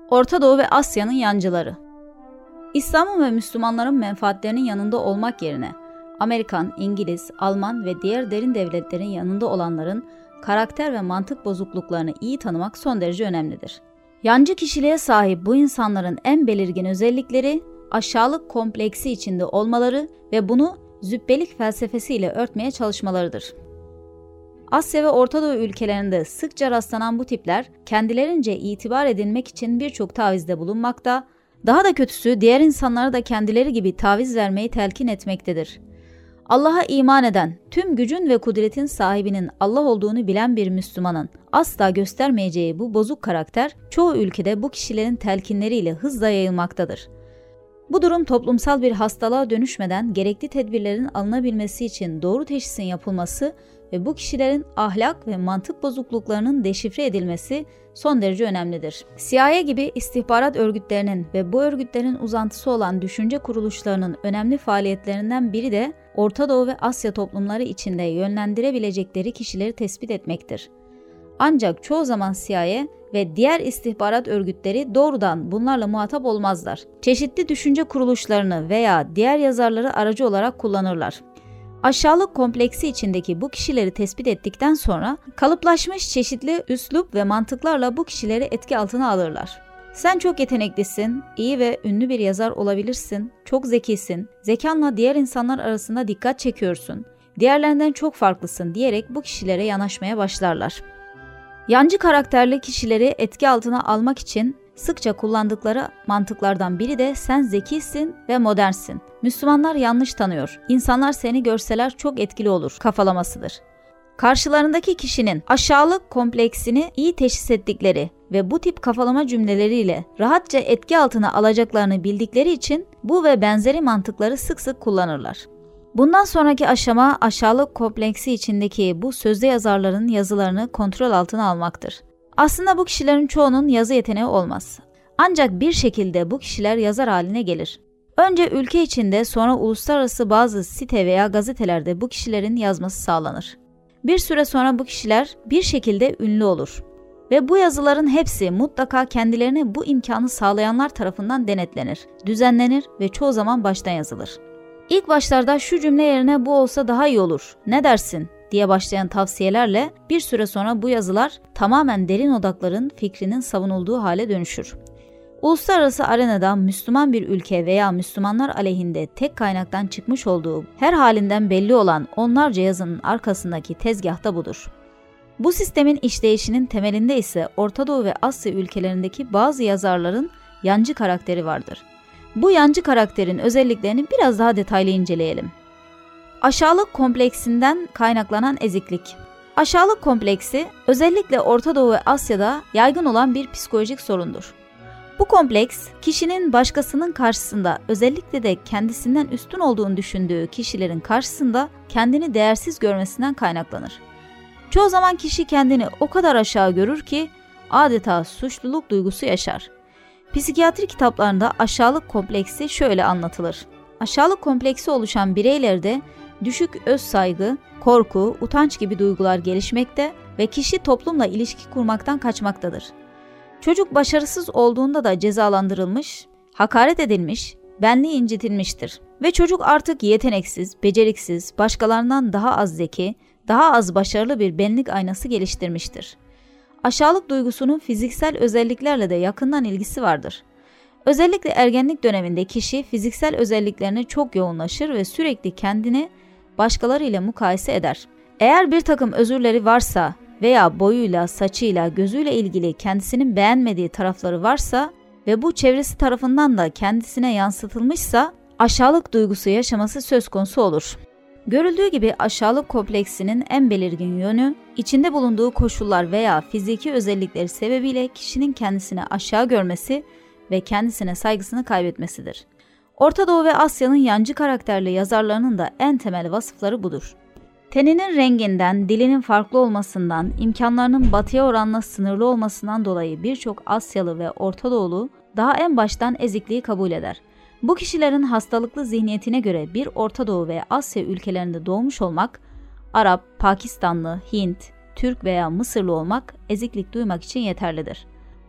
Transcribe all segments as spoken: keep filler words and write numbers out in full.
Orta Doğu ve Asya'nın yancıları. İslam'ın ve Müslümanların menfaatlerinin yanında olmak yerine Amerikan, İngiliz, Alman ve diğer derin devletlerin yanında olanların karakter ve mantık bozukluklarını iyi tanımak son derece önemlidir. Yancı kişiliğe sahip bu insanların en belirgin özellikleri aşağılık kompleksi içinde olmaları ve bunu zübbelik felsefesiyle örtmeye çalışmalarıdır. Asya ve Orta Doğu ülkelerinde sıkça rastlanan bu tipler kendilerince itibar edinmek için birçok tavizde bulunmakta, daha da kötüsü diğer insanlara da kendileri gibi taviz vermeyi telkin etmektedir. Allah'a iman eden, tüm gücün ve kudretin sahibinin Allah olduğunu bilen bir Müslümanın asla göstermeyeceği bu bozuk karakter çoğu ülkede bu kişilerin telkinleriyle hızla yayılmaktadır. Bu durum toplumsal bir hastalığa dönüşmeden gerekli tedbirlerin alınabilmesi için doğru teşhisin yapılması ve bu kişilerin ahlak ve mantık bozukluklarının deşifre edilmesi son derece önemlidir. C I A gibi istihbarat örgütlerinin ve bu örgütlerin uzantısı olan düşünce kuruluşlarının önemli faaliyetlerinden biri de Orta Doğu ve Asya toplumları içinde yönlendirebilecekleri kişileri tespit etmektir. Ancak çoğu zaman C I A ve diğer istihbarat örgütleri doğrudan bunlarla muhatap olmazlar. Çeşitli düşünce kuruluşlarını veya diğer yazarları aracı olarak kullanırlar. Aşağılık kompleksi içindeki bu kişileri tespit ettikten sonra kalıplaşmış çeşitli üslup ve mantıklarla bu kişileri etki altına alırlar. Sen çok yeteneklisin, iyi ve ünlü bir yazar olabilirsin, çok zekisin, zekanla diğer insanlar arasında dikkat çekiyorsun, diğerlerinden çok farklısın diyerek bu kişilere yanaşmaya başlarlar. Yancı karakterli kişileri etki altına almak için sıkça kullandıkları mantıklardan biri de sen zekisin ve modernsin. Müslümanlar yanlış tanıyor. İnsanlar seni görseler çok etkili olur kafalamasıdır. Karşılarındaki kişinin aşağılık kompleksini iyi teşhis ettikleri ve bu tip kafalama cümleleriyle rahatça etki altına alacaklarını bildikleri için bu ve benzeri mantıkları sık sık kullanırlar. Bundan sonraki aşama aşağılık kompleksi içindeki bu sözde yazarların yazılarını kontrol altına almaktır. Aslında bu kişilerin çoğunun yazı yeteneği olmaz. Ancak bir şekilde bu kişiler yazar haline gelir. Önce ülke içinde sonra uluslararası bazı site veya gazetelerde bu kişilerin yazması sağlanır. Bir süre sonra bu kişiler bir şekilde ünlü olur. Ve bu yazıların hepsi mutlaka kendilerine bu imkanı sağlayanlar tarafından denetlenir, düzenlenir ve çoğu zaman baştan yazılır. İlk başlarda şu cümle yerine bu olsa daha iyi olur, ne dersin diye başlayan tavsiyelerle bir süre sonra bu yazılar tamamen derin odakların fikrinin savunulduğu hale dönüşür. Uluslararası arenada Müslüman bir ülke veya Müslümanlar aleyhinde tek kaynaktan çıkmış olduğu her halinden belli olan onlarca yazının arkasındaki tezgah da budur. Bu sistemin işleyişinin temelinde ise Orta Doğu ve Asya ülkelerindeki bazı yazarların yancı karakteri vardır. Bu yancı karakterin özelliklerini biraz daha detaylı inceleyelim. Aşağılık kompleksinden kaynaklanan eziklik. Aşağılık kompleksi özellikle Orta Doğu ve Asya'da yaygın olan bir psikolojik sorundur. Bu kompleks, kişinin başkasının karşısında, özellikle de kendisinden üstün olduğunu düşündüğü kişilerin karşısında kendini değersiz görmesinden kaynaklanır. Çoğu zaman kişi kendini o kadar aşağı görür ki adeta suçluluk duygusu yaşar. Psikiyatri kitaplarında aşağılık kompleksi şöyle anlatılır. Aşağılık kompleksi oluşan bireylerde düşük öz saygı, korku, utanç gibi duygular gelişmekte ve kişi toplumla ilişki kurmaktan kaçmaktadır. Çocuk başarısız olduğunda da cezalandırılmış, hakaret edilmiş, benliği incitilmiştir. Ve çocuk artık yeteneksiz, beceriksiz, başkalarından daha az zeki, daha az başarılı bir benlik aynası geliştirmiştir. Aşağılık duygusunun fiziksel özelliklerle de yakından ilgisi vardır. Özellikle ergenlik döneminde kişi fiziksel özelliklerine çok yoğunlaşır ve sürekli kendini başkalarıyla mukayese eder. Eğer bir takım özürleri varsa veya boyuyla, saçıyla, gözüyle ilgili kendisinin beğenmediği tarafları varsa ve bu çevresi tarafından da kendisine yansıtılmışsa aşağılık duygusu yaşaması söz konusu olur. Görüldüğü gibi aşağılık kompleksinin en belirgin yönü, içinde bulunduğu koşullar veya fiziki özellikleri sebebiyle kişinin kendisini aşağı görmesi ve kendisine saygısını kaybetmesidir. Orta Doğu ve Asya'nın yancı karakterli yazarlarının da en temel vasıfları budur. Teninin renginden, dilinin farklı olmasından, imkanlarının batıya oranla sınırlı olmasından dolayı birçok Asyalı ve Orta Doğulu daha en baştan ezikliği kabul eder. Bu kişilerin hastalıklı zihniyetine göre bir Orta Doğu ve Asya ülkelerinde doğmuş olmak, Arap, Pakistanlı, Hint, Türk veya Mısırlı olmak eziklik duymak için yeterlidir.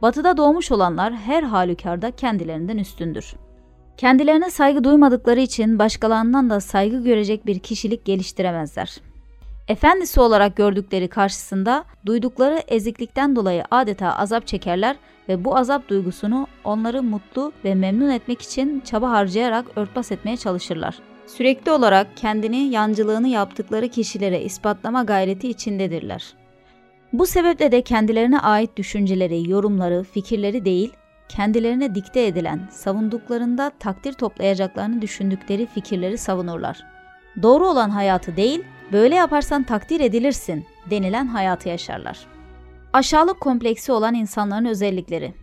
Batı'da doğmuş olanlar her halükarda kendilerinden üstündür. Kendilerine saygı duymadıkları için başkalarından da saygı görecek bir kişilik geliştiremezler. Efendisi olarak gördükleri karşısında duydukları eziklikten dolayı adeta azap çekerler ve bu azap duygusunu onları mutlu ve memnun etmek için çaba harcayarak örtbas etmeye çalışırlar. Sürekli olarak kendini yancılığını yaptıkları kişilere ispatlama gayreti içindedirler. Bu sebeple de kendilerine ait düşünceleri, yorumları, fikirleri değil, kendilerine dikte edilen, savunduklarında takdir toplayacaklarını düşündükleri fikirleri savunurlar. Doğru olan hayatı değil, böyle yaparsan takdir edilirsin denilen hayatı yaşarlar. Aşağılık kompleksi olan insanların özellikleri.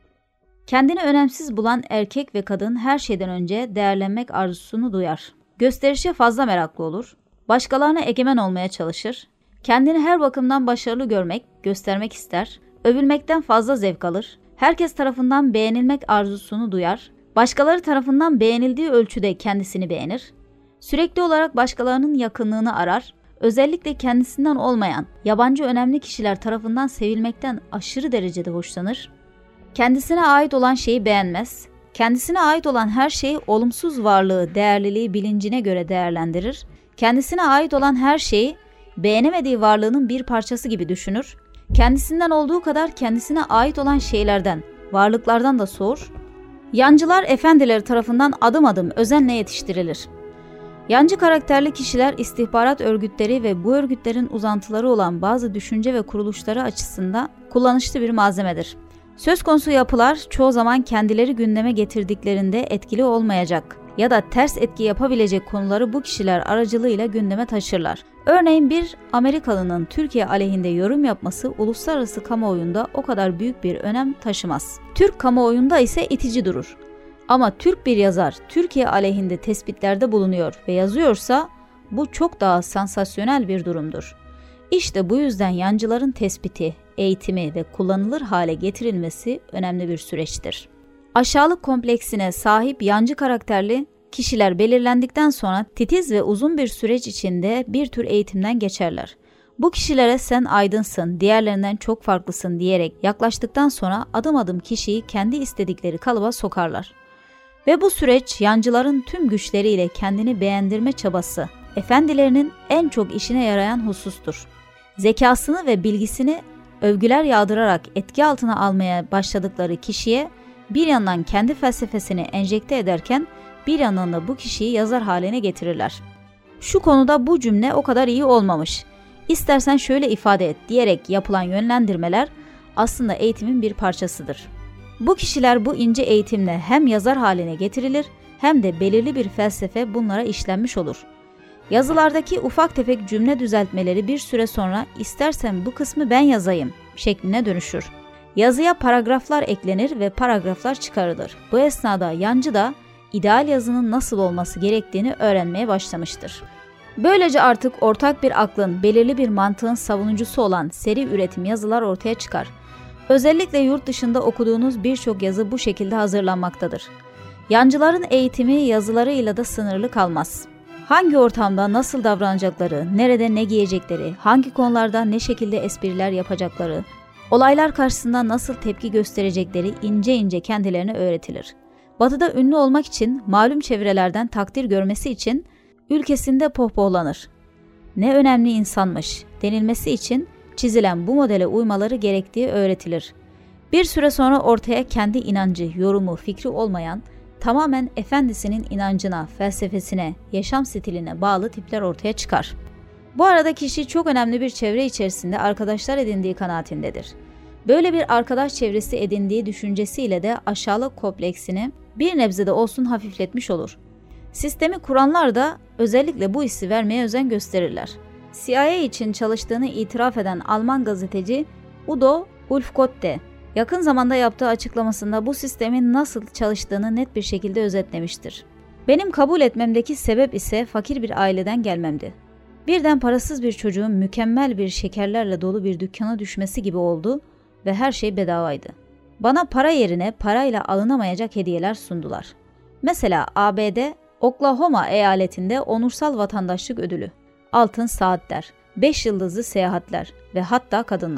Kendini önemsiz bulan erkek ve kadın her şeyden önce değerlenmek arzusunu duyar. Gösterişe fazla meraklı olur. Başkalarına egemen olmaya çalışır. Kendini her bakımdan başarılı görmek, göstermek ister. Övülmekten fazla zevk alır. Herkes tarafından beğenilmek arzusunu duyar. Başkaları tarafından beğenildiği ölçüde kendisini beğenir. Sürekli olarak başkalarının yakınlığını arar. Özellikle kendisinden olmayan, yabancı önemli kişiler tarafından sevilmekten aşırı derecede hoşlanır. Kendisine ait olan şeyi beğenmez. Kendisine ait olan her şeyi olumsuz varlığı, değerliliği bilincine göre değerlendirir. Kendisine ait olan her şeyi beğenemediği varlığının bir parçası gibi düşünür. Kendisinden olduğu kadar kendisine ait olan şeylerden, varlıklardan da soğur. Yancılar efendileri tarafından adım adım özenle yetiştirilir. Yancı karakterli kişiler istihbarat örgütleri ve bu örgütlerin uzantıları olan bazı düşünce ve kuruluşları açısından kullanışlı bir malzemedir. Söz konusu yapılar çoğu zaman kendileri gündeme getirdiklerinde etkili olmayacak ya da ters etki yapabilecek konuları bu kişiler aracılığıyla gündeme taşırlar. Örneğin bir Amerikalının Türkiye aleyhinde yorum yapması uluslararası kamuoyunda o kadar büyük bir önem taşımaz. Türk kamuoyunda ise itici durur. Ama Türk bir yazar Türkiye aleyhinde tespitlerde bulunuyor ve yazıyorsa bu çok daha sansasyonel bir durumdur. İşte bu yüzden yancıların tespiti, eğitimi ve kullanılır hale getirilmesi önemli bir süreçtir. Aşağılık kompleksine sahip yancı karakterli kişiler belirlendikten sonra titiz ve uzun bir süreç içinde bir tür eğitimden geçerler. Bu kişilere sen aydınsın, diğerlerinden çok farklısın diyerek yaklaştıktan sonra adım adım kişiyi kendi istedikleri kalıba sokarlar. Ve bu süreç yancıların tüm güçleriyle kendini beğendirme çabası, efendilerinin en çok işine yarayan husustur. Zekasını ve bilgisini övgüler yağdırarak etki altına almaya başladıkları kişiye bir yandan kendi felsefesini enjekte ederken bir yandan da bu kişiyi yazar haline getirirler. Şu konuda bu cümle o kadar iyi olmamış, İstersen şöyle ifade et diyerek yapılan yönlendirmeler aslında eğitimin bir parçasıdır. Bu kişiler bu ince eğitimle hem yazar haline getirilir hem de belirli bir felsefe bunlara işlenmiş olur. Yazılardaki ufak tefek cümle düzeltmeleri bir süre sonra istersen bu kısmı ben yazayım şekline dönüşür. Yazıya paragraflar eklenir ve paragraflar çıkarılır. Bu esnada yancı da ideal yazının nasıl olması gerektiğini öğrenmeye başlamıştır. Böylece artık ortak bir aklın, belirli bir mantığın savunucusu olan seri üretim yazılar ortaya çıkar. Özellikle yurt dışında okuduğunuz birçok yazı bu şekilde hazırlanmaktadır. Yancıların eğitimi yazılarıyla da sınırlı kalmaz. Hangi ortamda nasıl davranacakları, nerede ne giyecekleri, hangi konularda ne şekilde espriler yapacakları, olaylar karşısında nasıl tepki gösterecekleri ince ince kendilerine öğretilir. Batı'da ünlü olmak için, malum çevrelerden takdir görmesi için ülkesinde pohpohlanır. Ne önemli insanmış denilmesi için çizilen bu modele uymaları gerektiği öğretilir. Bir süre sonra ortaya kendi inancı, yorumu, fikri olmayan, tamamen efendisinin inancına, felsefesine, yaşam stiline bağlı tipler ortaya çıkar. Bu arada kişi çok önemli bir çevre içerisinde arkadaşlar edindiği kanaatindedir. Böyle bir arkadaş çevresi edindiği düşüncesiyle de aşağılık kompleksini bir nebze de olsun hafifletmiş olur. Sistemi kuranlar da özellikle bu hissi vermeye özen gösterirler. C I A için çalıştığını itiraf eden Alman gazeteci Udo Ulfgotte, yakın zamanda yaptığı açıklamasında bu sistemin nasıl çalıştığını net bir şekilde özetlemiştir. Benim kabul etmemdeki sebep ise fakir bir aileden gelmemdi. Birden parasız bir çocuğun mükemmel bir şekerlerle dolu bir dükkana düşmesi gibi oldu ve her şey bedavaydı. Bana para yerine parayla alınamayacak hediyeler sundular. Mesela A B D, Oklahoma eyaletinde onursal vatandaşlık ödülü, altın saatler, beş yıldızlı seyahatler ve hatta kadınlar.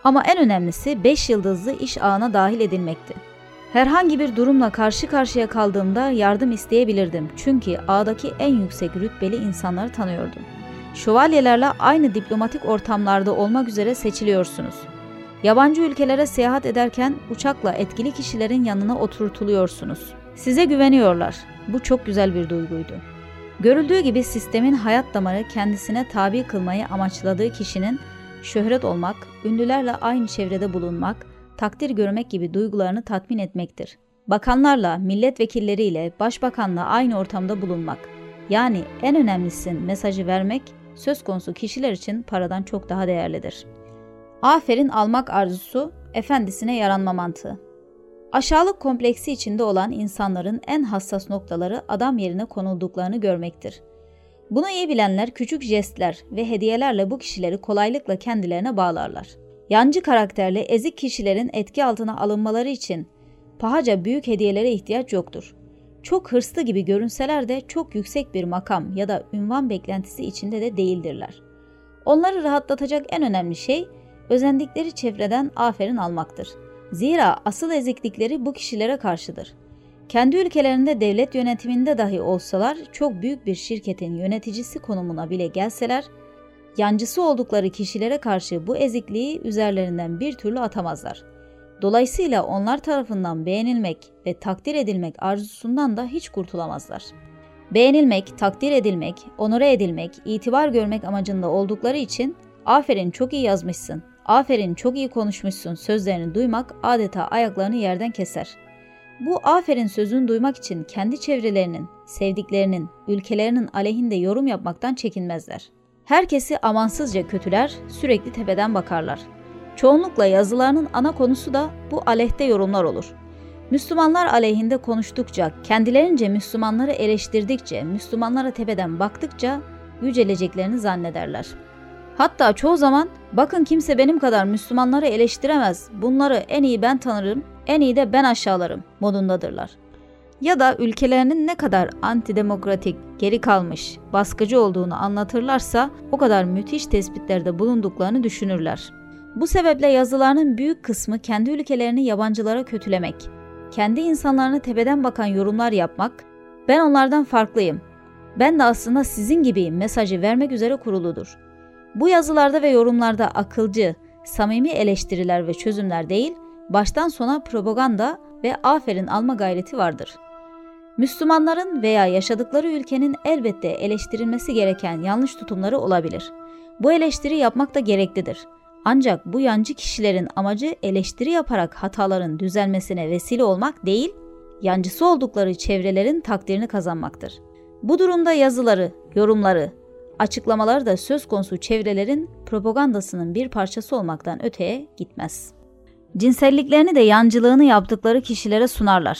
Ama en önemlisi beş yıldızlı iş ağına dahil edilmekti. Herhangi bir durumla karşı karşıya kaldığımda yardım isteyebilirdim çünkü ağdaki en yüksek rütbeli insanları tanıyordum. Şövalyelerle aynı diplomatik ortamlarda olmak üzere seçiliyorsunuz. Yabancı ülkelere seyahat ederken uçakla etkili kişilerin yanına oturtuluyorsunuz. Size güveniyorlar. Bu çok güzel bir duyguydu. Görüldüğü gibi sistemin hayat damarı kendisine tabi kılmayı amaçladığı kişinin şöhret olmak, ünlülerle aynı çevrede bulunmak, takdir görmek gibi duygularını tatmin etmektir. Bakanlarla, milletvekilleriyle, başbakanla aynı ortamda bulunmak. Yani en önemlisi mesajı vermek, söz konusu kişiler için paradan çok daha değerlidir. Aferin almak arzusu, efendisine yaranma mantığı. Aşağılık kompleksi içinde olan insanların en hassas noktaları adam yerine konulduklarını görmektir. Bunu iyi bilenler küçük jestler ve hediyelerle bu kişileri kolaylıkla kendilerine bağlarlar. Yancı karakterli ezik kişilerin etki altına alınmaları için pahaca büyük hediyelere ihtiyaç yoktur. Çok hırslı gibi görünseler de çok yüksek bir makam ya da ünvan beklentisi içinde de değildirler. Onları rahatlatacak en önemli şey, özendikleri çevreden aferin almaktır. Zira asıl eziklikleri bu kişilere karşıdır. Kendi ülkelerinde devlet yönetiminde dahi olsalar, çok büyük bir şirketin yöneticisi konumuna bile gelseler, yancısı oldukları kişilere karşı bu ezikliği üzerlerinden bir türlü atamazlar. Dolayısıyla onlar tarafından beğenilmek ve takdir edilmek arzusundan da hiç kurtulamazlar. Beğenilmek, takdir edilmek, onore edilmek, itibar görmek amacında oldukları için "Aferin çok iyi yazmışsın, aferin çok iyi konuşmuşsun" sözlerini duymak adeta ayaklarını yerden keser. Bu aferin sözünü duymak için kendi çevrelerinin, sevdiklerinin, ülkelerinin aleyhinde yorum yapmaktan çekinmezler. Herkesi amansızca kötüler, sürekli tepeden bakarlar. Çoğunlukla yazılarının ana konusu da bu aleyhte yorumlar olur. Müslümanlar aleyhinde konuştukça, kendilerince Müslümanları eleştirdikçe, Müslümanlara tepeden baktıkça yüceleceklerini zannederler. Hatta çoğu zaman "Bakın kimse benim kadar Müslümanları eleştiremez, bunları en iyi ben tanırım, en iyi de ben aşağılarım" modundadırlar. Ya da ülkelerinin ne kadar antidemokratik, geri kalmış, baskıcı olduğunu anlatırlarsa o kadar müthiş tespitlerde bulunduklarını düşünürler. Bu sebeple yazılarının büyük kısmı kendi ülkelerini yabancılara kötülemek, kendi insanlarına tepeden bakan yorumlar yapmak, "Ben onlardan farklıyım, ben de aslında sizin gibiyim" mesajı vermek üzere kuruludur. Bu yazılarda ve yorumlarda akılcı, samimi eleştiriler ve çözümler değil, baştan sona propaganda ve aferin alma gayreti vardır. Müslümanların veya yaşadıkları ülkenin elbette eleştirilmesi gereken yanlış tutumları olabilir. Bu eleştiri yapmak da gereklidir. Ancak bu yancı kişilerin amacı eleştiri yaparak hataların düzelmesine vesile olmak değil, yancısı oldukları çevrelerin takdirini kazanmaktır. Bu durumda yazıları, yorumları, açıklamaları da söz konusu çevrelerin propagandasının bir parçası olmaktan öteye gitmez. Cinselliklerini de yancılığını yaptıkları kişilere sunarlar.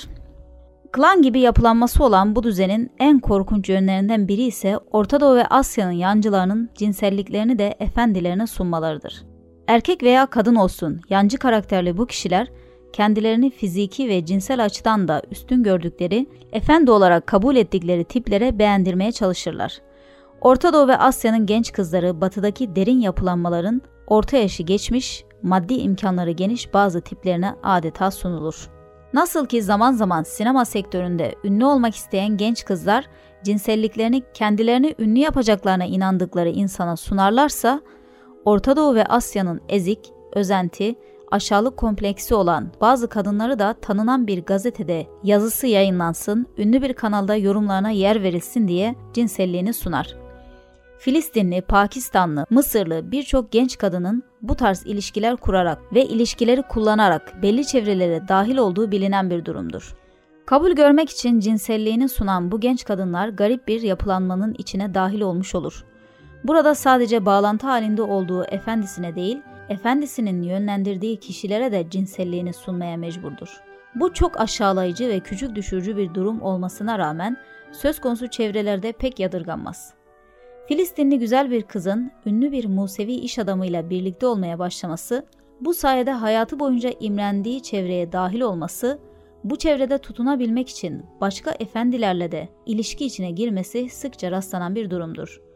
Klan gibi yapılanması olan bu düzenin en korkunç yönlerinden biri ise Orta Doğu ve Asya'nın yancılarının cinselliklerini de efendilerine sunmalarıdır. Erkek veya kadın olsun, yancı karakterli bu kişiler kendilerini fiziki ve cinsel açıdan da üstün gördükleri, efendi olarak kabul ettikleri tiplere beğendirmeye çalışırlar. Orta Doğu ve Asya'nın genç kızları batıdaki derin yapılanmaların orta yaşı geçmiş, maddi imkanları geniş bazı tiplerine adeta sunulur. Nasıl ki zaman zaman sinema sektöründe ünlü olmak isteyen genç kızlar cinselliklerini kendilerini ünlü yapacaklarına inandıkları insana sunarlarsa, Orta Doğu ve Asya'nın ezik, özenti, aşağılık kompleksi olan bazı kadınları da tanınan bir gazetede yazısı yayınlansın, ünlü bir kanalda yorumlarına yer verilsin diye cinselliğini sunar. Filistinli, Pakistanlı, Mısırlı birçok genç kadının bu tarz ilişkiler kurarak ve ilişkileri kullanarak belli çevrelere dahil olduğu bilinen bir durumdur. Kabul görmek için cinselliğini sunan bu genç kadınlar garip bir yapılanmanın içine dahil olmuş olur. Burada sadece bağlantı halinde olduğu efendisine değil, efendisinin yönlendirdiği kişilere de cinselliğini sunmaya mecburdur. Bu çok aşağılayıcı ve küçük düşürücü bir durum olmasına rağmen söz konusu çevrelerde pek yadırganmaz. Filistinli güzel bir kızın ünlü bir Musevi iş adamıyla birlikte olmaya başlaması, bu sayede hayatı boyunca imrendiği çevreye dahil olması, bu çevrede tutunabilmek için başka efendilerle de ilişki içine girmesi sıkça rastlanan bir durumdur.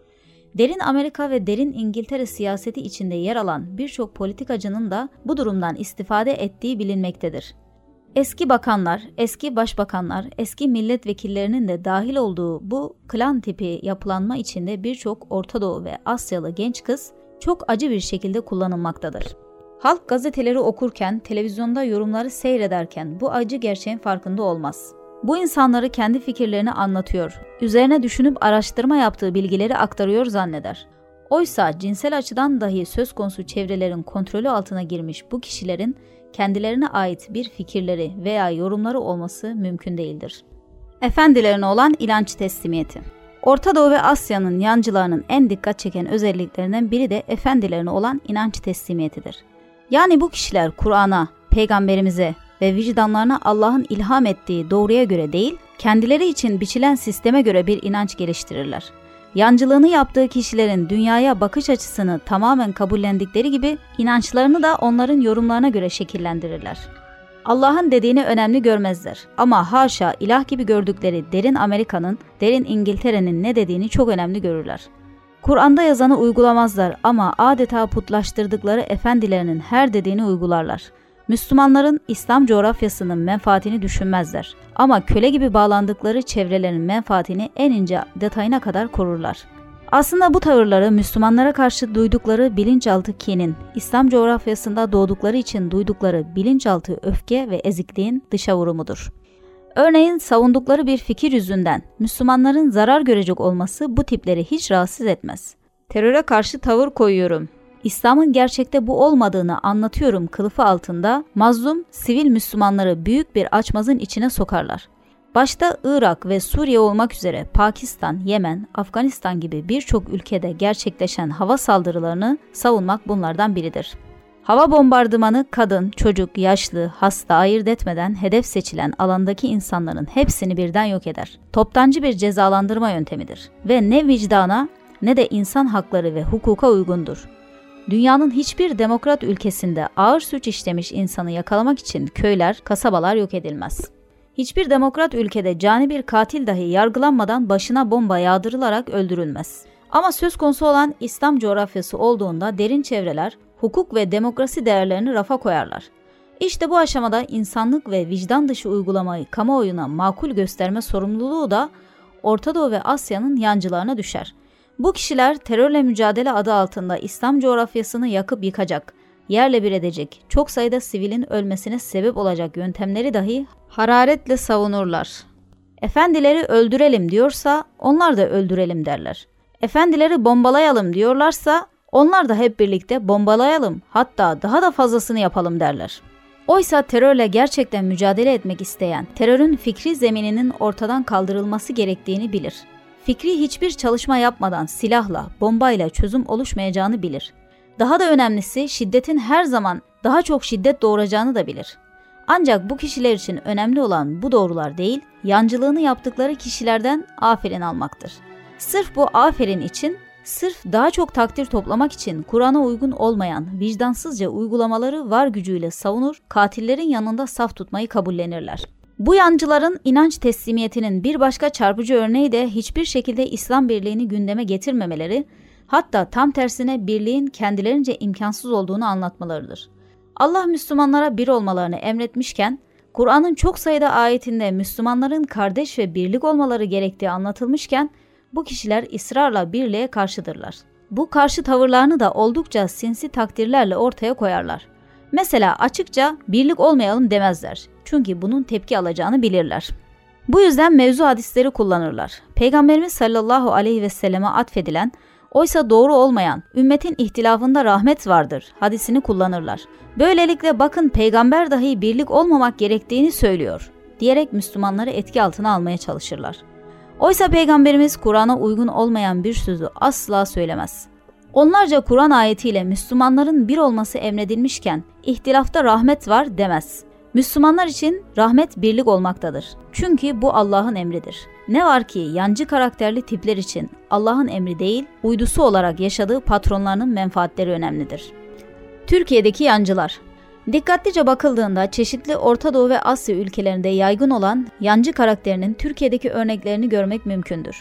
Derin Amerika ve derin İngiltere siyaseti içinde yer alan birçok politikacının da bu durumdan istifade ettiği bilinmektedir. Eski bakanlar, eski başbakanlar, eski milletvekillerinin de dahil olduğu bu klan tipi yapılanma içinde birçok Orta Doğu ve Asyalı genç kız çok acı bir şekilde kullanılmaktadır. Halk gazeteleri okurken, televizyonda yorumları seyrederken bu acı gerçeğin farkında olmaz. Bu insanları kendi fikirlerini anlatıyor, üzerine düşünüp araştırma yaptığı bilgileri aktarıyor zanneder. Oysa cinsel açıdan dahi söz konusu çevrelerin kontrolü altına girmiş bu kişilerin kendilerine ait bir fikirleri veya yorumları olması mümkün değildir. Efendilerine olan inanç teslimiyeti. Orta Doğu ve Asya'nın yancılarının en dikkat çeken özelliklerinden biri de efendilerine olan inanç teslimiyetidir. Yani bu kişiler Kur'an'a, peygamberimize ve vicdanlarına Allah'ın ilham ettiği doğruya göre değil, kendileri için biçilen sisteme göre bir inanç geliştirirler. Yancılığını yaptığı kişilerin dünyaya bakış açısını tamamen kabullendikleri gibi inançlarını da onların yorumlarına göre şekillendirirler. Allah'ın dediğini önemli görmezler ama haşa ilah gibi gördükleri derin Amerika'nın, derin İngiltere'nin ne dediğini çok önemli görürler. Kur'an'da yazanı uygulamazlar ama adeta putlaştırdıkları efendilerinin her dediğini uygularlar. Müslümanların İslam coğrafyasının menfaatini düşünmezler ama köle gibi bağlandıkları çevrelerin menfaatini en ince detayına kadar korurlar. Aslında bu tavırları Müslümanlara karşı duydukları bilinçaltı kinin, İslam coğrafyasında doğdukları için duydukları bilinçaltı öfke ve ezikliğin dışa vurumudur. Örneğin savundukları bir fikir yüzünden Müslümanların zarar görecek olması bu tipleri hiç rahatsız etmez. Teröre karşı tavır koyuyorum, İslam'ın gerçekte bu olmadığını anlatıyorum kılıfı altında mazlum sivil Müslümanları büyük bir açmazın içine sokarlar. Başta Irak ve Suriye olmak üzere Pakistan, Yemen, Afganistan gibi birçok ülkede gerçekleşen hava saldırılarını savunmak bunlardan biridir. Hava bombardımanı kadın, çocuk, yaşlı, hasta ayırt etmeden hedef seçilen alandaki insanların hepsini birden yok eder. Toptancı bir cezalandırma yöntemidir ve ne vicdana ne de insan hakları ve hukuka uygundur. Dünyanın hiçbir demokrat ülkesinde ağır suç işlemiş insanı yakalamak için köyler, kasabalar yok edilmez. Hiçbir demokrat ülkede cani bir katil dahi yargılanmadan başına bomba yağdırılarak öldürülmez. Ama söz konusu olan İslam coğrafyası olduğunda derin çevreler, hukuk ve demokrasi değerlerini rafa koyarlar. İşte bu aşamada insanlık ve vicdan dışı uygulamayı kamuoyuna makul gösterme sorumluluğu da Orta Doğu ve Asya'nın yancılarına düşer. Bu kişiler terörle mücadele adı altında İslam coğrafyasını yakıp yıkacak, yerle bir edecek, çok sayıda sivilin ölmesine sebep olacak yöntemleri dahi hararetle savunurlar. Efendileri öldürelim diyorsa onlar da öldürelim derler. Efendileri bombalayalım diyorlarsa onlar da hep birlikte bombalayalım, hatta daha da fazlasını yapalım derler. Oysa terörle gerçekten mücadele etmek isteyen, terörün fikri zemininin ortadan kaldırılması gerektiğini bilir. Fikri hiçbir çalışma yapmadan silahla, bombayla çözüm oluşmayacağını bilir. Daha da önemlisi şiddetin her zaman daha çok şiddet doğuracağını da bilir. Ancak bu kişiler için önemli olan bu doğrular değil, yancılığını yaptıkları kişilerden aferin almaktır. Sırf bu aferin için, sırf daha çok takdir toplamak için Kur'an'a uygun olmayan vicdansızca uygulamaları var gücüyle savunur, katillerin yanında saf tutmayı kabullenirler. Bu yancıların inanç teslimiyetinin bir başka çarpıcı örneği de hiçbir şekilde İslam birliğini gündeme getirmemeleri, hatta tam tersine birliğin kendilerince imkansız olduğunu anlatmalarıdır. Allah Müslümanlara bir olmalarını emretmişken, Kur'an'ın çok sayıda ayetinde Müslümanların kardeş ve birlik olmaları gerektiği anlatılmışken, bu kişiler ısrarla birliğe karşıdırlar. Bu karşı tavırlarını da oldukça sinsi takdirlerle ortaya koyarlar. Mesela açıkça birlik olmayalım demezler. Çünkü bunun tepki alacağını bilirler. Bu yüzden mevzu hadisleri kullanırlar. Peygamberimiz sallallahu aleyhi ve selleme atfedilen, oysa doğru olmayan, ümmetin ihtilafında rahmet vardır hadisini kullanırlar. Böylelikle bakın peygamber dahi birlik olmamak gerektiğini söylüyor diyerek Müslümanları etki altına almaya çalışırlar. Oysa Peygamberimiz Kur'an'a uygun olmayan bir sözü asla söylemez. Onlarca Kur'an ayetiyle Müslümanların bir olması emredilmişken ihtilafta rahmet var demez. Müslümanlar için rahmet birlik olmaktadır. Çünkü bu Allah'ın emridir. Ne var ki yancı karakterli tipler için Allah'ın emri değil, uydusu olarak yaşadığı patronlarının menfaatleri önemlidir. Türkiye'deki yancılar. Dikkatlice bakıldığında çeşitli Orta Doğu ve Asya ülkelerinde yaygın olan yancı karakterinin Türkiye'deki örneklerini görmek mümkündür.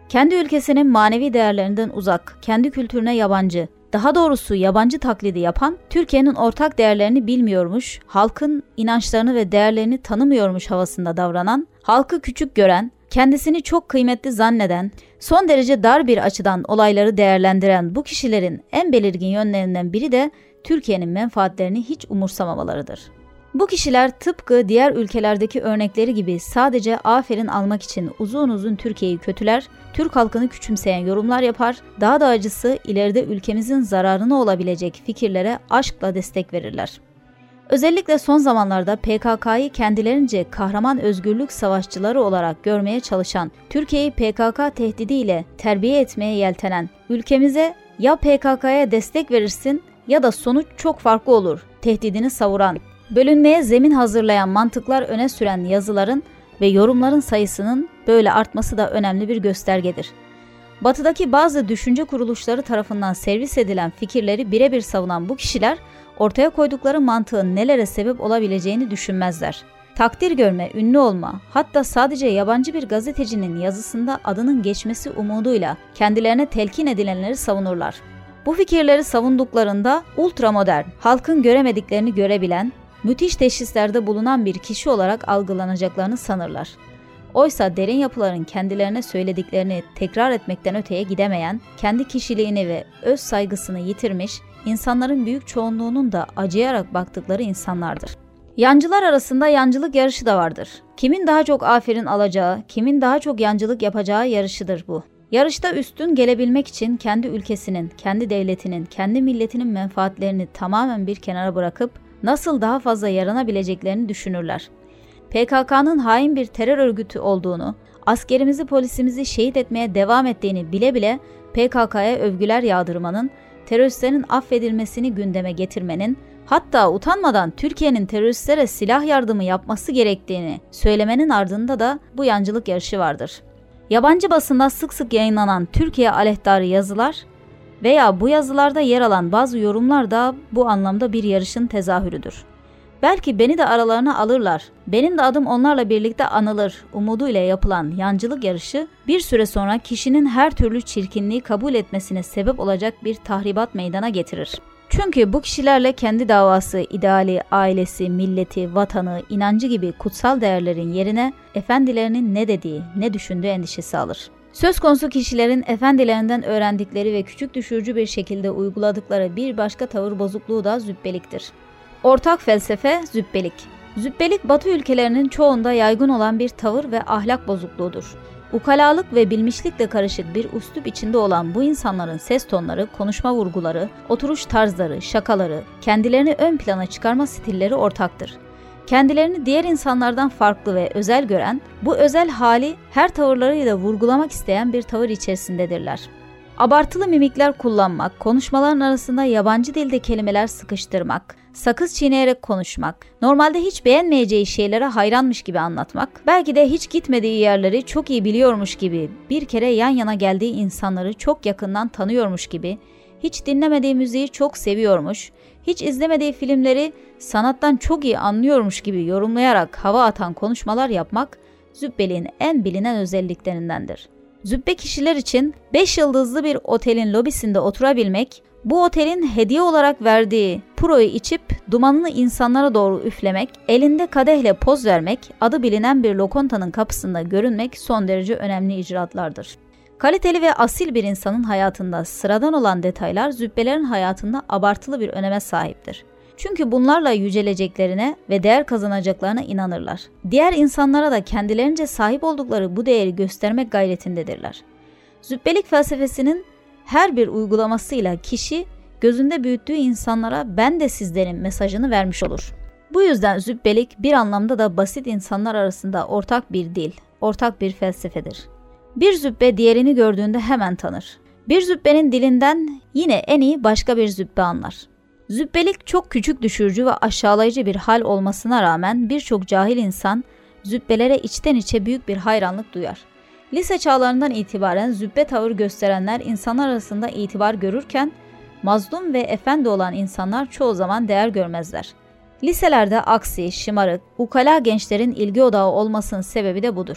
Kendi ülkesinin manevi değerlerinden uzak, kendi kültürüne yabancı, daha doğrusu yabancı taklidi yapan, Türkiye'nin ortak değerlerini bilmiyormuş, halkın inançlarını ve değerlerini tanımıyormuş havasında davranan, halkı küçük gören, kendisini çok kıymetli zanneden, son derece dar bir açıdan olayları değerlendiren bu kişilerin en belirgin yönlerinden biri de Türkiye'nin menfaatlerini hiç umursamamalarıdır. Bu kişiler tıpkı diğer ülkelerdeki örnekleri gibi sadece aferin almak için uzun uzun Türkiye'yi kötüler, Türk halkını küçümseyen yorumlar yapar, daha da acısı ileride ülkemizin zararına olabilecek fikirlere aşkla destek verirler. Özellikle son zamanlarda P K K'yı kendilerince kahraman özgürlük savaşçıları olarak görmeye çalışan, Türkiye'yi P K K tehdidiyle terbiye etmeye yeltenen, ülkemize ya P K K'ya destek verirsin ya da sonuç çok farklı olur tehdidini savuran, bölünmeye zemin hazırlayan mantıklar öne süren yazıların ve yorumların sayısının böyle artması da önemli bir göstergedir. Batı'daki bazı düşünce kuruluşları tarafından servis edilen fikirleri birebir savunan bu kişiler, ortaya koydukları mantığın nelere sebep olabileceğini düşünmezler. Takdir görme, ünlü olma, hatta sadece yabancı bir gazetecinin yazısında adının geçmesi umuduyla kendilerine telkin edilenleri savunurlar. Bu fikirleri savunduklarında ultramodern, halkın göremediklerini görebilen, müthiş teşhislerde bulunan bir kişi olarak algılanacaklarını sanırlar. Oysa derin yapıların kendilerine söylediklerini tekrar etmekten öteye gidemeyen, kendi kişiliğini ve öz saygısını yitirmiş, insanların büyük çoğunluğunun da acıyarak baktıkları insanlardır. Yancılar arasında yancılık yarışı da vardır. Kimin daha çok aferin alacağı, kimin daha çok yancılık yapacağı yarışıdır bu. Yarışta üstün gelebilmek için kendi ülkesinin, kendi devletinin, kendi milletinin menfaatlerini tamamen bir kenara bırakıp nasıl daha fazla yaranabileceklerini düşünürler. P K K'nın hain bir terör örgütü olduğunu, askerimizi polisimizi şehit etmeye devam ettiğini bile bile P K K'ya övgüler yağdırmanın, teröristlerin affedilmesini gündeme getirmenin, hatta utanmadan Türkiye'nin teröristlere silah yardımı yapması gerektiğini söylemenin ardında da bu yancılık yarışı vardır. Yabancı basında sık sık yayınlanan Türkiye aleyhtarı yazılar veya bu yazılarda yer alan bazı yorumlar da bu anlamda bir yarışın tezahürüdür. Belki beni de aralarına alırlar, benim de adım onlarla birlikte anılır umuduyla yapılan yancılık yarışı bir süre sonra kişinin her türlü çirkinliği kabul etmesine sebep olacak bir tahribat meydana getirir. Çünkü bu kişilerle kendi davası, ideali, ailesi, milleti, vatanı, inancı gibi kutsal değerlerin yerine efendilerinin ne dediği, ne düşündüğü endişesi alır. Söz konusu kişilerin efendilerinden öğrendikleri ve küçük düşürücü bir şekilde uyguladıkları bir başka tavır bozukluğu da zübbeliktir. Ortak felsefe zübbelik. Zübbelik Batı ülkelerinin çoğunda yaygın olan bir tavır ve ahlak bozukluğudur. Ukalalık ve bilmişlikle karışık bir üslup içinde olan bu insanların ses tonları, konuşma vurguları, oturuş tarzları, şakaları, kendilerini ön plana çıkarma stilleri ortaktır. Kendilerini diğer insanlardan farklı ve özel gören, bu özel hali her tavırlarıyla vurgulamak isteyen bir tavır içerisindedirler. Abartılı mimikler kullanmak, konuşmaların arasında yabancı dilde kelimeler sıkıştırmak, sakız çiğneyerek konuşmak, normalde hiç beğenmeyeceği şeylere hayranmış gibi anlatmak, belki de hiç gitmediği yerleri çok iyi biliyormuş gibi, bir kere yan yana geldiği insanları çok yakından tanıyormuş gibi, hiç dinlemediği müziği çok seviyormuş, hiç izlemediği filmleri sanattan çok iyi anlıyormuş gibi yorumlayarak hava atan konuşmalar yapmak, zübbeliğin en bilinen özelliklerindendir. Zübbe kişiler için beş yıldızlı bir otelin lobisinde oturabilmek, bu otelin hediye olarak verdiği puroyu içip dumanını insanlara doğru üflemek, elinde kadehle poz vermek, adı bilinen bir lokantanın kapısında görünmek son derece önemli icraatlardır. Kaliteli ve asil bir insanın hayatında sıradan olan detaylar zübbelerin hayatında abartılı bir öneme sahiptir. Çünkü bunlarla yüceleceklerine ve değer kazanacaklarına inanırlar. Diğer insanlara da kendilerince sahip oldukları bu değeri göstermek gayretindedirler. Zübbelik felsefesinin her bir uygulamasıyla kişi gözünde büyüttüğü insanlara ben de sizdenim mesajını vermiş olur. Bu yüzden zübbelik bir anlamda da basit insanlar arasında ortak bir dil, ortak bir felsefedir. Bir zübbe diğerini gördüğünde hemen tanır. Bir zübbenin dilinden yine en iyi başka bir zübbe anlar. Zübbelik çok küçük düşürücü ve aşağılayıcı bir hal olmasına rağmen birçok cahil insan zübbelere içten içe büyük bir hayranlık duyar. Lise çağlarından itibaren zübbe tavır gösterenler insanlar arasında itibar görürken mazlum ve efendi olan insanlar çoğu zaman değer görmezler. Liselerde aksi, şımarık, ukala gençlerin ilgi odağı olmasının sebebi de budur.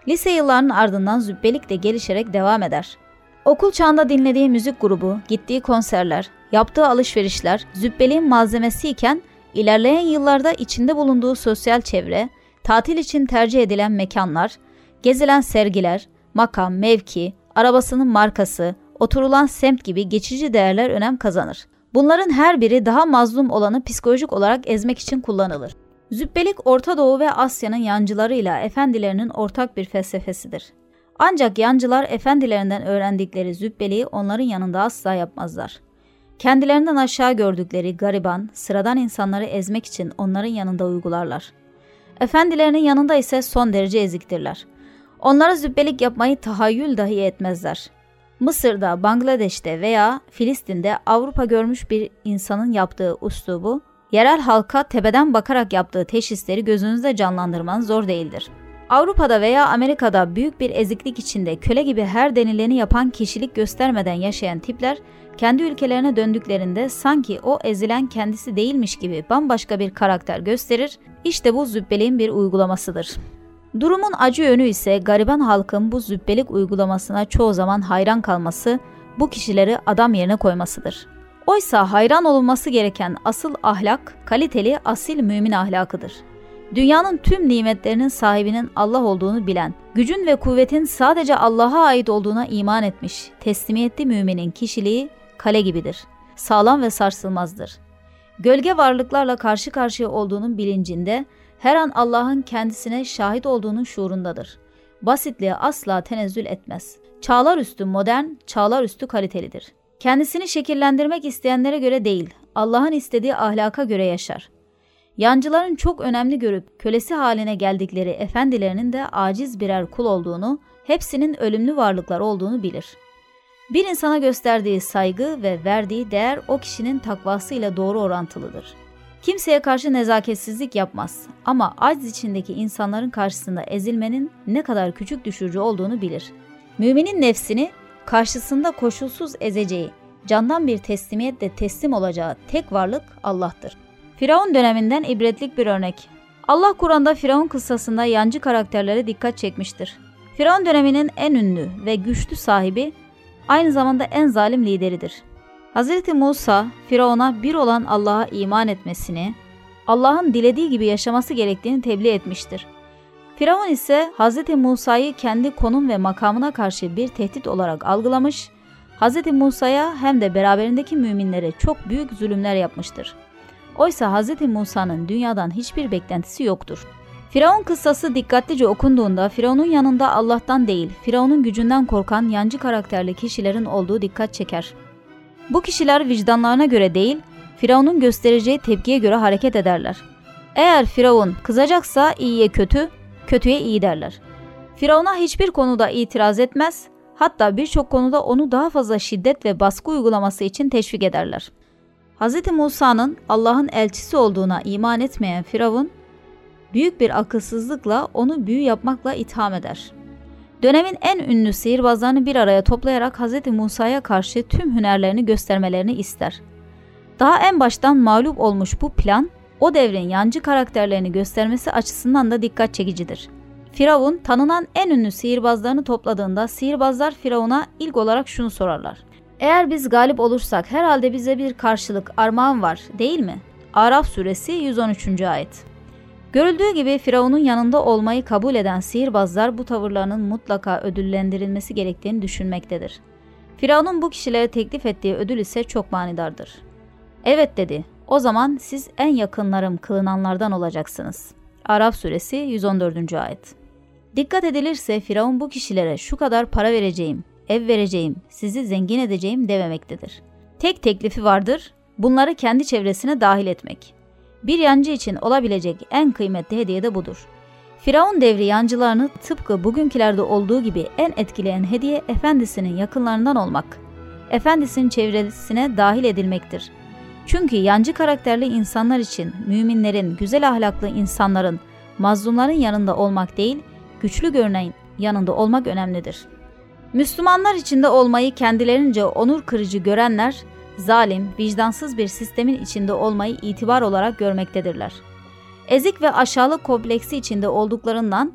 Lise yıllarının ardından zübbelik de gelişerek devam eder. Okul çağında dinlediği müzik grubu, gittiği konserler, yaptığı alışverişler zübbeliğin malzemesiyken ilerleyen yıllarda içinde bulunduğu sosyal çevre, tatil için tercih edilen mekanlar, gezilen sergiler, makam, mevki, arabasının markası, oturulan semt gibi geçici değerler önem kazanır. Bunların her biri daha mazlum olanı psikolojik olarak ezmek için kullanılır. Zübbelik Orta Doğu ve Asya'nın yancılarıyla efendilerinin ortak bir felsefesidir. Ancak yancılar efendilerinden öğrendikleri zübbeliği onların yanında asla yapmazlar. Kendilerinden aşağı gördükleri gariban, sıradan insanları ezmek için onların yanında uygularlar. Efendilerinin yanında ise son derece eziktirler. Onlara zübbelik yapmayı tahayyül dahi etmezler. Mısır'da, Bangladeş'te veya Filistin'de Avrupa görmüş bir insanın yaptığı uslubu, yerel halka tepeden bakarak yaptığı teşhisleri gözünüzde canlandırmanız zor değildir. Avrupa'da veya Amerika'da büyük bir eziklik içinde köle gibi her denileni yapan kişilik göstermeden yaşayan tipler, kendi ülkelerine döndüklerinde sanki o ezilen kendisi değilmiş gibi bambaşka bir karakter gösterir, işte bu zübbeliğin bir uygulamasıdır. Durumun acı yönü ise gariban halkın bu zübbelik uygulamasına çoğu zaman hayran kalması, bu kişileri adam yerine koymasıdır. Oysa hayran olunması gereken asıl ahlak, kaliteli asil mümin ahlakıdır. Dünyanın tüm nimetlerinin sahibinin Allah olduğunu bilen, gücün ve kuvvetin sadece Allah'a ait olduğuna iman etmiş, teslimiyetli müminin kişiliği kale gibidir. Sağlam ve sarsılmazdır. Gölge varlıklarla karşı karşıya olduğunun bilincinde, her an Allah'ın kendisine şahit olduğunun şuurundadır. Basitliğe asla tenezzül etmez. Çağlar üstü modern, çağlar üstü kalitelidir. Kendisini şekillendirmek isteyenlere göre değil, Allah'ın istediği ahlaka göre yaşar. Yancıların çok önemli görüp kölesi haline geldikleri efendilerinin de aciz birer kul olduğunu, hepsinin ölümlü varlıklar olduğunu bilir. Bir insana gösterdiği saygı ve verdiği değer o kişinin takvasıyla doğru orantılıdır. Kimseye karşı nezaketsizlik yapmaz ama acz içindeki insanların karşısında ezilmenin ne kadar küçük düşürücü olduğunu bilir. Müminin nefsini karşısında koşulsuz ezeceği, candan bir teslimiyetle teslim olacağı tek varlık Allah'tır. Firavun döneminden ibretlik bir örnek. Allah Kur'an'da Firavun kıssasında yancı karakterlere dikkat çekmiştir. Firavun döneminin en ünlü ve güçlü sahibi, aynı zamanda en zalim lideridir. Hazreti Musa, Firavun'a bir olan Allah'a iman etmesini, Allah'ın dilediği gibi yaşaması gerektiğini tebliğ etmiştir. Firavun ise Hazreti Musa'yı kendi konum ve makamına karşı bir tehdit olarak algılamış, Hazreti Musa'ya hem de beraberindeki müminlere çok büyük zulümler yapmıştır. Oysa Hazreti Musa'nın dünyadan hiçbir beklentisi yoktur. Firavun kıssası dikkatlice okunduğunda Firavun'un yanında Allah'tan değil, Firavun'un gücünden korkan yancı karakterli kişilerin olduğu dikkat çeker. Bu kişiler vicdanlarına göre değil, Firavun'un göstereceği tepkiye göre hareket ederler. Eğer Firavun kızacaksa iyiye kötü, kötüye iyi derler. Firavun'a hiçbir konuda itiraz etmez, hatta birçok konuda onu daha fazla şiddet ve baskı uygulaması için teşvik ederler. Hz. Musa'nın Allah'ın elçisi olduğuna iman etmeyen Firavun, büyük bir akılsızlıkla onu büyü yapmakla itham eder. Dönemin en ünlü sihirbazlarını bir araya toplayarak Hz. Musa'ya karşı tüm hünerlerini göstermelerini ister. Daha en baştan mağlup olmuş bu plan, o devrin yancı karakterlerini göstermesi açısından da dikkat çekicidir. Firavun, tanınan en ünlü sihirbazlarını topladığında sihirbazlar Firavun'a ilk olarak şunu sorarlar. Eğer biz galip olursak herhalde bize bir karşılık, armağan var, değil mi? Araf suresi yüz on üçüncü ayet. Görüldüğü gibi Firavun'un yanında olmayı kabul eden sihirbazlar bu tavırlarının mutlaka ödüllendirilmesi gerektiğini düşünmektedir. Firavun'un bu kişilere teklif ettiği ödül ise çok manidardır. Evet dedi, o zaman siz en yakınlarım kılınanlardan olacaksınız. Araf suresi yüz on dördüncü ayet. Dikkat edilirse Firavun bu kişilere şu kadar para vereceğim, ev vereceğim, sizi zengin edeceğim dememektedir. Tek teklifi vardır, bunları kendi çevresine dahil etmek. Bir yancı için olabilecek en kıymetli hediye de budur. Firavun devri yancılarını tıpkı bugünkülerde olduğu gibi en etkileyen hediye efendisinin yakınlarından olmak, efendisinin çevresine dahil edilmektir. Çünkü yancı karakterli insanlar için müminlerin, güzel ahlaklı insanların, mazlumların yanında olmak değil, güçlü görünen yanında olmak önemlidir. Müslümanlar içinde olmayı kendilerince onur kırıcı görenler, zalim, vicdansız bir sistemin içinde olmayı itibar olarak görmektedirler. Ezik ve aşağılık kompleksi içinde olduklarından,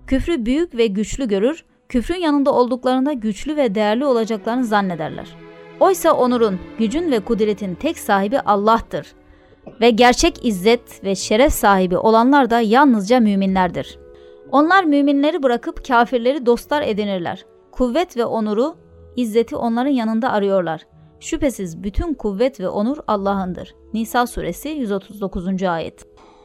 Küfrü büyük ve güçlü görür, küfrün yanında olduklarında güçlü ve değerli olacaklarını zannederler. Oysa onurun, gücün ve kudretin tek sahibi Allah'tır. Ve gerçek izzet ve şeref sahibi olanlar da yalnızca müminlerdir. Onlar müminleri bırakıp kafirleri dostlar edinirler. Kuvvet ve onuru, izzeti onların yanında arıyorlar. Şüphesiz bütün kuvvet ve onur Allah'ındır. Nisa suresi yüz otuz dokuzuncu ayet.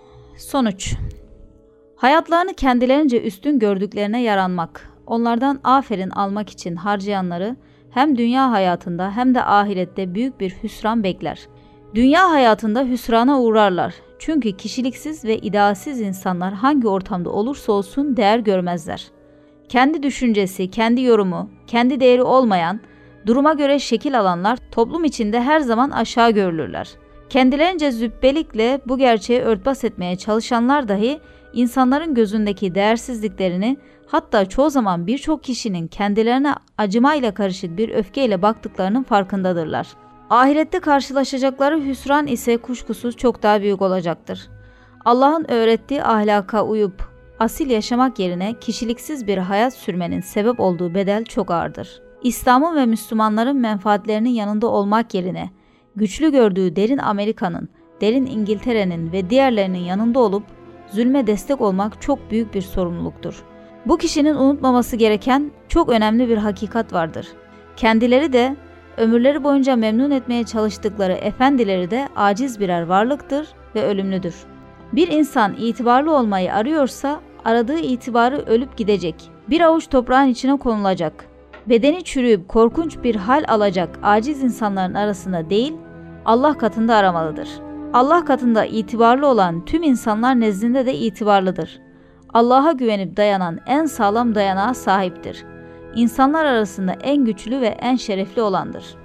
Sonuç: hayatlarını kendilerince üstün gördüklerine yaranmak, onlardan aferin almak için harcayanları hem dünya hayatında hem de ahirette büyük bir hüsran bekler. Dünya hayatında hüsrana uğrarlar. Çünkü kişiliksiz ve idealsiz insanlar hangi ortamda olursa olsun değer görmezler. Kendi düşüncesi, kendi yorumu, kendi değeri olmayan, duruma göre şekil alanlar toplum içinde her zaman aşağı görülürler. Kendilerince zübbelikle bu gerçeği örtbas etmeye çalışanlar dahi insanların gözündeki değersizliklerini, hatta çoğu zaman birçok kişinin kendilerine acımayla karışık bir öfkeyle baktıklarının farkındadırlar. Ahirette karşılaşacakları hüsran ise kuşkusuz çok daha büyük olacaktır. Allah'ın öğrettiği ahlaka uyup asil yaşamak yerine kişiliksiz bir hayat sürmenin sebep olduğu bedel çok ağırdır. İslam'ın ve Müslümanların menfaatlerinin yanında olmak yerine güçlü gördüğü derin Amerika'nın, derin İngiltere'nin ve diğerlerinin yanında olup zulme destek olmak çok büyük bir sorumluluktur. Bu kişinin unutmaması gereken çok önemli bir hakikat vardır. Kendileri de ömürleri boyunca memnun etmeye çalıştıkları efendileri de aciz birer varlıktır ve ölümlüdür. Bir insan itibarlı olmayı arıyorsa aradığı itibarı ölüp gidecek, bir avuç toprağın içine konulacak, bedeni çürüyüp korkunç bir hal alacak aciz insanların arasında değil, Allah katında aramalıdır. Allah katında itibarlı olan tüm insanlar nezdinde de itibarlıdır. Allah'a güvenip dayanan en sağlam dayanağa sahiptir. İnsanlar arasında en güçlü ve en şerefli olandır.